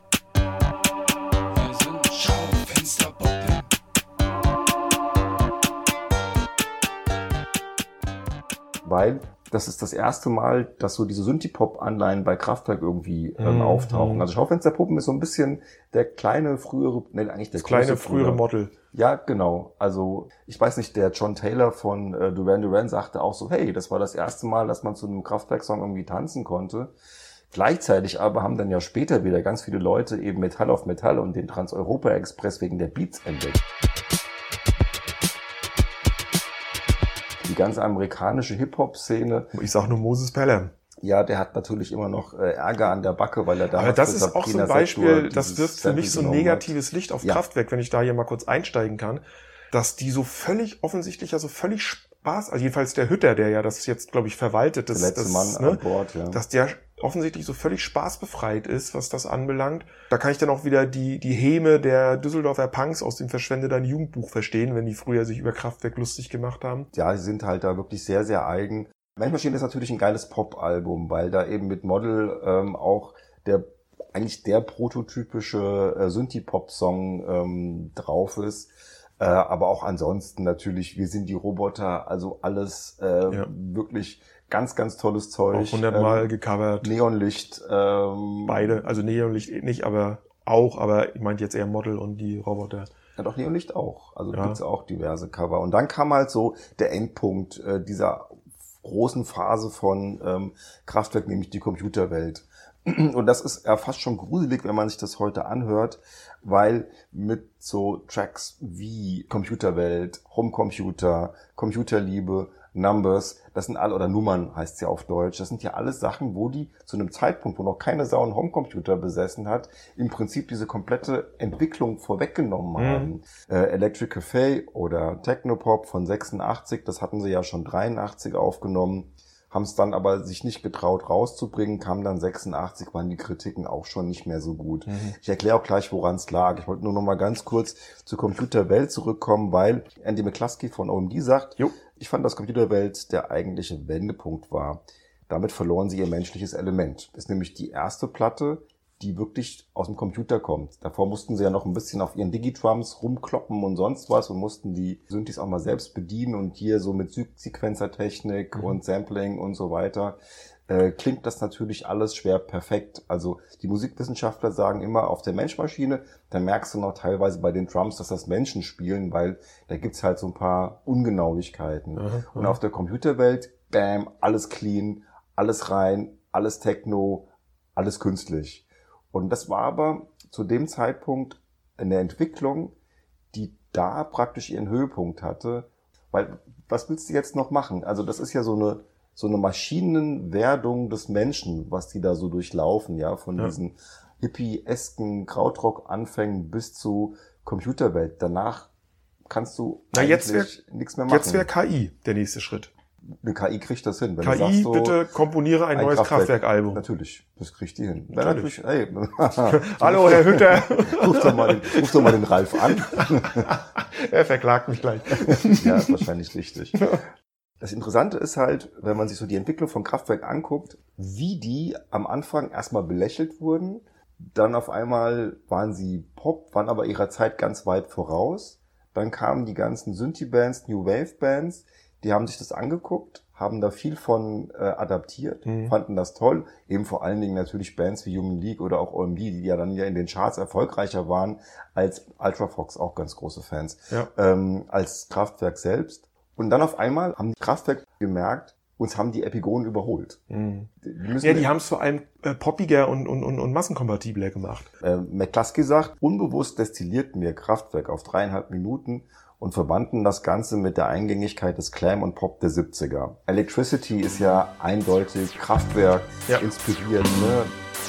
Wir sind Schaufensterpuppen. Weil das ist das erste Mal, dass so diese Synthie-Pop-Anleihen bei Kraftwerk irgendwie ähm, mm, auftauchen. Mm. Also Schaufensterpuppen ist so ein bisschen der kleine, frühere, ne, eigentlich der das kleine, frühere Model. Ja, genau. Also ich weiß nicht, der John Taylor von äh, Duran Duran sagte auch so, hey, das war das erste Mal, dass man zu einem Kraftwerk-Song irgendwie tanzen konnte. Gleichzeitig aber haben dann ja später wieder ganz viele Leute eben Metall auf Metall und den Trans-Europa-Express wegen der Beats entdeckt. Die ganze amerikanische Hip-Hop-Szene. Ich sag nur Moses Pelham. Ja, der hat natürlich immer noch äh, Ärger an der Backe, weil er da... Aber das ist auch so ein Beispiel, das wirft für mich so ein negatives Licht auf ja. Kraftwerk, wenn ich da hier mal kurz einsteigen kann, dass die so völlig offensichtlich, ja so völlig Spaß, also jedenfalls der Hütter, der ja das jetzt, glaube ich, verwaltet, das, der letzte das, Mann ne, an Bord, ja. dass der offensichtlich so völlig spaßbefreit ist, was das anbelangt. Da kann ich dann auch wieder die die Häme der Düsseldorfer Punks aus dem Verschwende dein Jugendbuch verstehen, wenn die früher sich über Kraftwerk lustig gemacht haben. Ja, sie sind halt da wirklich sehr, sehr eigen. Manchmal ist natürlich ein geiles Pop-Album, weil da eben mit Model ähm, auch der eigentlich der prototypische äh, Synthie-Pop-Song ähm, drauf ist. Äh, aber auch ansonsten natürlich, wir sind die Roboter, also alles äh, ja. wirklich ganz, ganz tolles Zeug. Auch hundertmal ähm, gecovert. Neonlicht. Ähm, Beide, also Neonlicht nicht, aber auch, aber ich meinte jetzt eher Model und die Roboter. Ja, doch Neonlicht auch. Also ja. gibt's auch diverse Cover. Und dann kam halt so der Endpunkt äh, dieser großen Phase von ähm, Kraftwerk, nämlich die Computerwelt. Und das ist ja fast schon gruselig, wenn man sich das heute anhört, weil mit so Tracks wie Computerwelt, Homecomputer, Computerliebe, Numbers, das sind alle, oder Nummern heißt es ja auf Deutsch, das sind ja alles Sachen, wo die zu einem Zeitpunkt, wo noch keine Sau einen Homecomputer besessen hat, im Prinzip diese komplette Entwicklung vorweggenommen haben. Mhm. Äh, Electric Café oder Technopop von sechsundachtzig, das hatten sie ja schon dreiundachtzig aufgenommen, haben es dann aber sich nicht getraut rauszubringen, kam dann sechsundachtzig, waren die Kritiken auch schon nicht mehr so gut. Mhm. Ich erkläre auch gleich, woran es lag. Ich wollte nur noch mal ganz kurz zur Computerwelt zurückkommen, weil Andy McCluskey von O M D sagt, jo. Ich fand, dass Computerwelt der eigentliche Wendepunkt war. Damit verloren sie ihr menschliches Element. Das ist nämlich die erste Platte, die wirklich aus dem Computer kommt. Davor mussten sie ja noch ein bisschen auf ihren Digitrums rumkloppen und sonst was und mussten die Synthes auch mal selbst bedienen und hier so mit Sequenzertechnik mhm. und Sampling und so weiter äh, klingt das natürlich alles schwer perfekt. Also die Musikwissenschaftler sagen immer auf der Mensch-Maschine, da merkst du noch teilweise bei den Drums, dass das Menschen spielen, weil da gibt's halt so ein paar Ungenauigkeiten. Mhm. Und auf der Computerwelt, bam, alles clean, alles rein, alles Techno, alles künstlich. Und das war aber zu dem Zeitpunkt in der Entwicklung, die da praktisch ihren Höhepunkt hatte. Weil, was willst du jetzt noch machen? Also das ist ja so eine so eine Maschinenwerdung des Menschen, was die da so durchlaufen, ja, von ja. diesen hippie-esken Krautrock-Anfängen bis zu Computerwelt. Danach kannst du Na, eigentlich jetzt nichts mehr machen. Jetzt wäre K I der nächste Schritt. Eine K I kriegt das hin. Wenn K I, du sagst, so, bitte komponiere ein, ein neues Kraftwerk-Album. Natürlich, das kriegt die hin. Natürlich. Natürlich hey. Hallo, Herr Hütter. ruf, doch mal den, ruf doch mal den Ralf an. Er verklagt mich gleich. Ja, ist wahrscheinlich richtig. Das Interessante ist halt, wenn man sich so die Entwicklung von Kraftwerk anguckt, wie die am Anfang erstmal belächelt wurden, dann auf einmal waren sie Pop, waren aber ihrer Zeit ganz weit voraus. Dann kamen die ganzen Synthie-Bands, New Wave-Bands, die haben sich das angeguckt, haben da viel von äh, adaptiert, mhm. fanden das toll. Eben vor allen Dingen natürlich Bands wie Human League oder auch O M D, die ja dann ja in den Charts erfolgreicher waren als Ultra Fox, auch ganz große Fans, ja. ähm, als Kraftwerk selbst. Und dann auf einmal haben die Kraftwerk gemerkt, uns haben die Epigonen überholt. Mhm. Die ja, die haben es vor allem äh, poppiger und, und, und, und massenkompatibler gemacht. Äh, McCluskey sagt, unbewusst destillierten wir Kraftwerk auf dreieinhalb Minuten und verbanden das Ganze mit der Eingängigkeit des Glam und Pop der siebziger. Electricity ist ja eindeutig Kraftwerk ja. inspiriert, ne?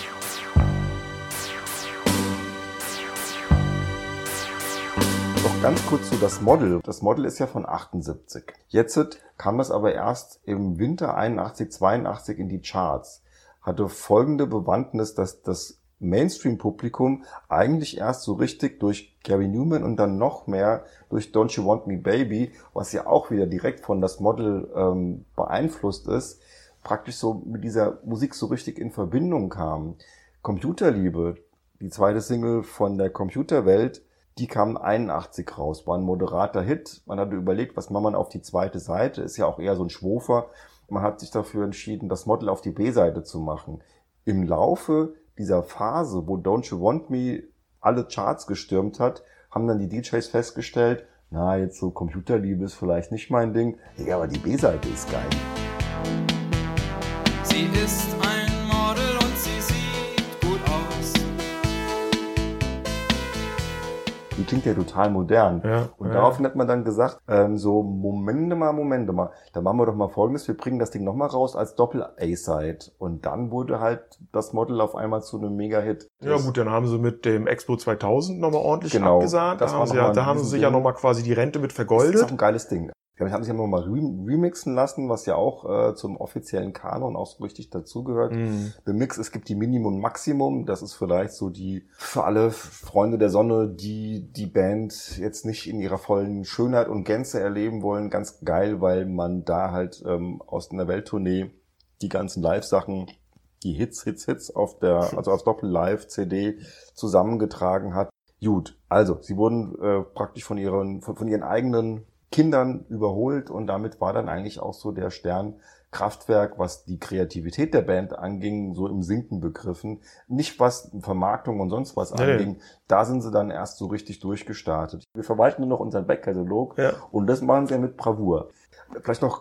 Ganz kurz zu das Model. Das Model ist ja von achtundsiebzig. Jetzt kam das aber erst im Winter einundachtzig, zweiundachtzig in die Charts. Hatte folgende Bewandtnis, dass das Mainstream-Publikum eigentlich erst so richtig durch Gary Newman und dann noch mehr durch Don't You Want Me Baby, was ja auch wieder direkt von das Model ähm, beeinflusst ist, praktisch so mit dieser Musik so richtig in Verbindung kam. Computerliebe, die zweite Single von der Computerwelt, die kam einundachtzig raus, war ein moderater Hit. Man hatte überlegt, was macht man auf die zweite Seite, ist ja auch eher so ein Schwofer. Man hat sich dafür entschieden, das Model auf die B-Seite zu machen. Im Laufe dieser Phase, wo Don't You Want Me alle Charts gestürmt hat, haben dann die D Js festgestellt, na, jetzt so Computerliebe ist vielleicht nicht mein Ding. Ja, aber die B-Seite ist geil. Sie ist ein Model und sie sieht gut aus. Die klingt ja total modern. Ja, und ja. daraufhin hat man dann gesagt, ähm, so, Momente mal, Momente mal, da machen wir doch mal Folgendes, wir bringen das Ding nochmal raus als Doppel-A-Side. Und dann wurde halt das Model auf einmal zu einem Mega-Hit. Ja gut, dann haben sie mit dem Expo zweitausend nochmal ordentlich genau, abgesahnt. Da haben sie, ja, da haben sie sich ja nochmal quasi die Rente mit vergoldet. Das ist auch ein geiles Ding. Die haben sich ja nochmal remixen lassen, was ja auch äh, zum offiziellen Kanon auch so richtig dazugehört. Mm. The Mix, es gibt die Minimum und Maximum. Das ist vielleicht so die, für alle Freunde der Sonne, die die Band jetzt nicht in ihrer vollen Schönheit und Gänze erleben wollen, ganz geil, weil man da halt ähm, aus einer Welttournee die ganzen Live-Sachen, die Hits, Hits, Hits auf der, also auf Doppel-Live-C D zusammengetragen hat. Gut, also sie wurden äh, praktisch von ihren, von, von ihren eigenen Kindern überholt und damit war dann eigentlich auch so der Stern Kraftwerk, was die Kreativität der Band anging, so im Sinken begriffen. Nicht was Vermarktung und sonst was nee. anging. Da sind sie dann erst so richtig durchgestartet. Wir verwalten nur noch unseren Backkatalog ja. und das machen sie ja mit Bravour. Vielleicht noch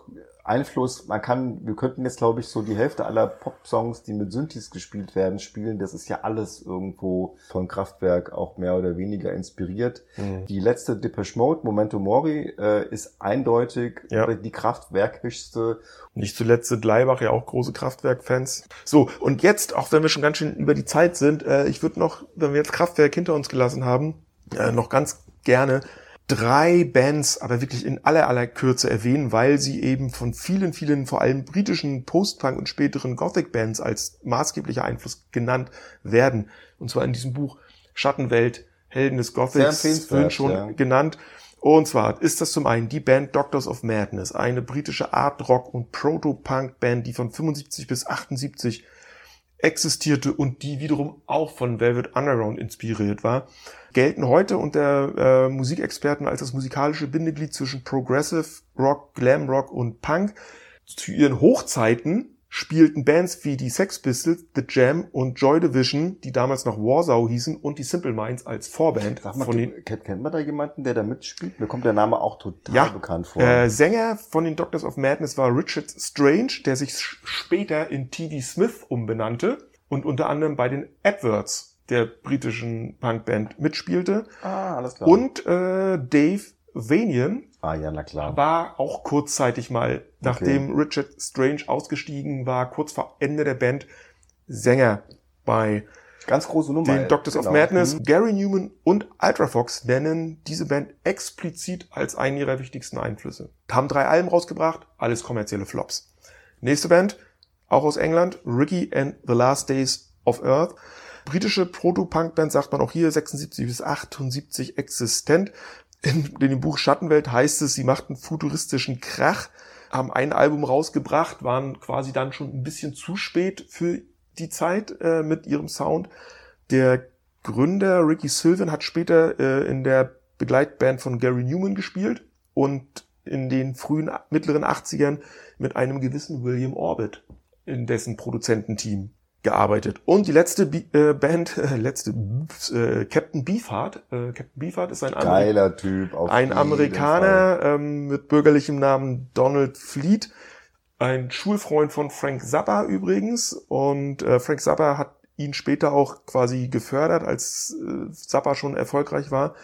Einfluss, man kann, wir könnten jetzt, glaube ich, so die Hälfte aller Pop-Songs, die mit Synthes gespielt werden, spielen. Das ist ja alles irgendwo von Kraftwerk auch mehr oder weniger inspiriert. Mhm. Die letzte Depeche Mode, Memento Mori, äh, ist eindeutig ja. die kraftwerkischste. Nicht zuletzt sind Laibach ja auch große Kraftwerk-Fans. So, und jetzt, auch wenn wir schon ganz schön über die Zeit sind, äh, ich würde noch, wenn wir jetzt Kraftwerk hinter uns gelassen haben, äh, noch ganz gerne drei Bands, aber wirklich in aller, aller Kürze erwähnen, weil sie eben von vielen, vielen, vor allem britischen Post-Punk und späteren Gothic-Bands als maßgeblicher Einfluss genannt werden. Und zwar in diesem Buch Schattenwelt, Helden des Gothics, wird schon ja. genannt. Und zwar ist das zum einen die Band Doctors of Madness, eine britische Art-Rock- und Proto-Punk-Band, die von fünfundsiebzig bis achtundsiebzig existierte und die wiederum auch von Velvet Underground inspiriert war, gelten heute unter äh, Musikexperten als das musikalische Bindeglied zwischen Progressive Rock, Glam Rock und Punk. Zu ihren Hochzeiten spielten Bands wie die Sex Pistols, The Jam und Joy Division, die damals noch Warsaw hießen, und die Simple Minds als Vorband. Sag mal, von du, den, kennt man da jemanden, der da mitspielt? Mir kommt der Name auch total ja, bekannt vor. Äh, Sänger von den Doctors of Madness war Richard Strange, der sich später in T D Smith umbenannte und unter anderem bei den Adverts der britischen Punkband mitspielte. Ah, alles klar. Und äh, Dave Vanian ah, ja, na klar. war auch kurzzeitig mal, nachdem okay. Richard Strange ausgestiegen war, kurz vor Ende der Band, Sänger bei ganz große Nummer, den Doctors genau. of Madness. Mhm. Gary Newman und Ultrafox nennen diese Band explizit als einen ihrer wichtigsten Einflüsse. Haben drei Alben rausgebracht, alles kommerzielle Flops. Nächste Band, auch aus England, Ricky and the Last Days of Earth. Britische Proto-Punk-Band, sagt man auch hier, sechsundsiebzig bis achtundsiebzig existent. In, in dem Buch Schattenwelt heißt es, sie machten futuristischen Krach, haben ein Album rausgebracht, waren quasi dann schon ein bisschen zu spät für die Zeit äh, mit ihrem Sound. Der Gründer Ricky Sylvan hat später äh, in der Begleitband von Gary Newman gespielt und in den frühen, mittleren achtzigern mit einem gewissen William Orbit in dessen Produzententeam gearbeitet. Und die letzte B- äh, Band, äh, letzte äh, Captain Beefheart. Äh, Captain Beefheart ist ein, Geiler Ameri- Typ, auf ein Amerikaner ähm, mit bürgerlichem Namen Donald Fleet. Ein Schulfreund von Frank Zappa übrigens. Und äh, Frank Zappa hat ihn später auch quasi gefördert, als äh, Zappa schon erfolgreich war.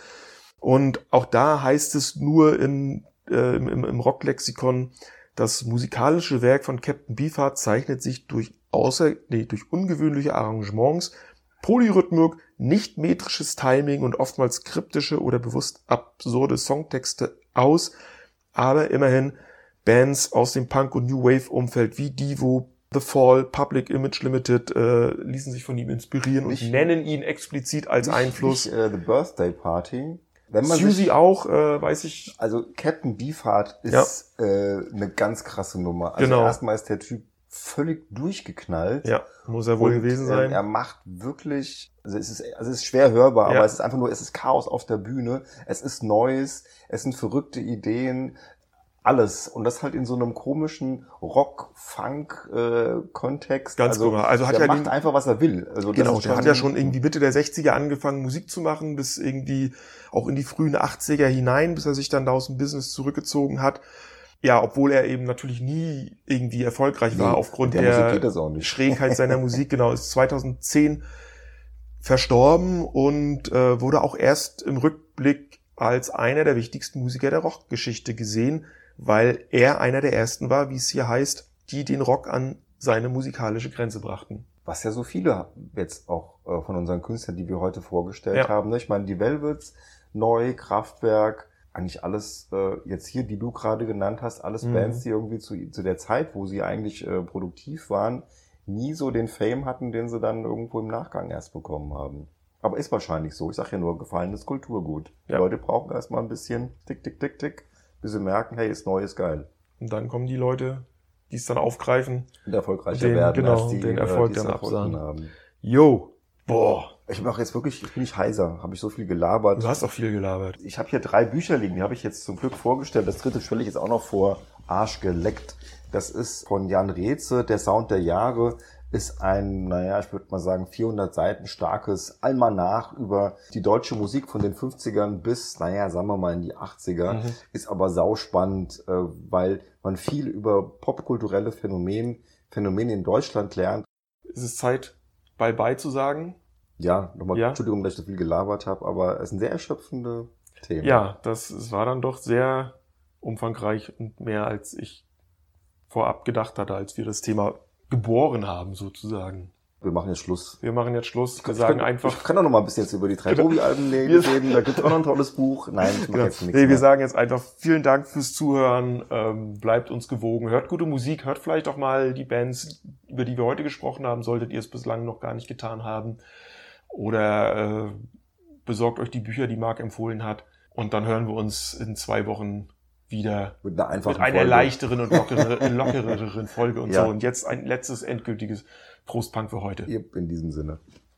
Und auch da heißt es nur in, äh, im, im Rocklexikon, das musikalische Werk von Captain Beefheart zeichnet sich durch außer nee, durch ungewöhnliche Arrangements, Polyrhythmik, nicht metrisches Timing und oftmals kryptische oder bewusst absurde Songtexte aus, aber immerhin Bands aus dem Punk- und New Wave-Umfeld wie Devo, The Fall, Public Image Limited äh, ließen sich von ihm inspirieren nicht, und nennen ihn explizit als nicht, Einfluss. Nicht, äh, The Birthday Party. Wenn man Susie sich, auch, äh, weiß ich. Also Captain Beefheart ist ja. äh, eine ganz krasse Nummer. Also genau. Erstmal ist der Typ völlig durchgeknallt. Ja, muss er wohl und, gewesen sein. Äh, er macht wirklich, also es ist, also es ist schwer hörbar, ja. aber es ist einfach nur, es ist Chaos auf der Bühne, es ist Neues, es sind verrückte Ideen, alles. Und das halt in so einem komischen Rock-Funk-Kontext. Ganz also, genau. Also hat der ja macht den, einfach, was er will. Also genau, das der hat ja schon irgendwie Mitte der sechziger angefangen, Musik zu machen, bis irgendwie auch in die frühen achtziger hinein, bis er sich dann da aus dem Business zurückgezogen hat. Ja, obwohl er eben natürlich nie irgendwie erfolgreich war, nee, aufgrund der, der Schrägheit seiner Musik. Genau, ist zweitausendzehn verstorben und äh, wurde auch erst im Rückblick als einer der wichtigsten Musiker der Rockgeschichte gesehen, weil er einer der ersten war, wie es hier heißt, die den Rock an seine musikalische Grenze brachten. Was ja so viele jetzt auch äh, von unseren Künstlern, die wir heute vorgestellt ja. haben. Ne? Ich meine, die Velvets, Neu, Kraftwerk, eigentlich alles äh, jetzt hier, die du gerade genannt hast, alles mhm. Bands, die irgendwie zu, zu der Zeit, wo sie eigentlich äh, produktiv waren, nie so den Fame hatten, den sie dann irgendwo im Nachgang erst bekommen haben. Aber ist wahrscheinlich so. Ich sag ja nur, gefallenes Kulturgut. Die ja. Leute brauchen erstmal ein bisschen tick, tick, tick, tick, bis sie merken, hey, ist neu, ist geil. Und dann kommen die Leute, die es dann aufgreifen. Und erfolgreicher den, werden, genau, als die, den Erfolg äh, dann absahen. Haben. Jo. Boah. Ich mache jetzt wirklich, ich bin nicht heiser, habe ich so viel gelabert. Du hast auch viel gelabert. Ich habe hier drei Bücher liegen, die habe ich jetzt zum Glück vorgestellt. Das dritte stelle ich jetzt auch noch vor, Arsch geleckt. Das ist von Jan Reetze, Der Sound der Jahre. ist ein, naja, ich würde mal sagen, vierhundert Seiten starkes Almanach über die deutsche Musik von den fünfzigern bis, naja, sagen wir mal in die achtziger. Mhm. Ist aber sauspannend, weil man viel über popkulturelle Phänomene, Phänomene in Deutschland lernt. Es ist Zeit, Bye-bye zu sagen. Ja, nochmal, ja. Entschuldigung, dass ich so viel gelabert habe, aber es sind sehr erschöpfende Themen. Ja, das es war dann doch sehr umfangreich und mehr als ich vorab gedacht hatte, als wir das Thema geboren haben, sozusagen. Wir machen jetzt Schluss. Wir machen jetzt Schluss. Wir kann, sagen ich kann, einfach... Ich kann doch noch mal ein bisschen jetzt über die drei Tobi-Alben reden. Da gibt's auch noch ein tolles Buch. Nein, ich mache genau. jetzt nichts nee, wir mehr. sagen jetzt einfach vielen Dank fürs Zuhören. Ähm, bleibt uns gewogen. Hört gute Musik. Hört vielleicht auch mal die Bands, über die wir heute gesprochen haben, solltet ihr es bislang noch gar nicht getan haben. Oder äh, besorgt euch die Bücher, die Marc empfohlen hat. Und dann hören wir uns in zwei Wochen wieder mit einer, einfachen mit einer Folge. leichteren und lockereren, lockereren Folge und ja. so. Und jetzt ein letztes endgültiges Prostpunk für heute. In diesem Sinne.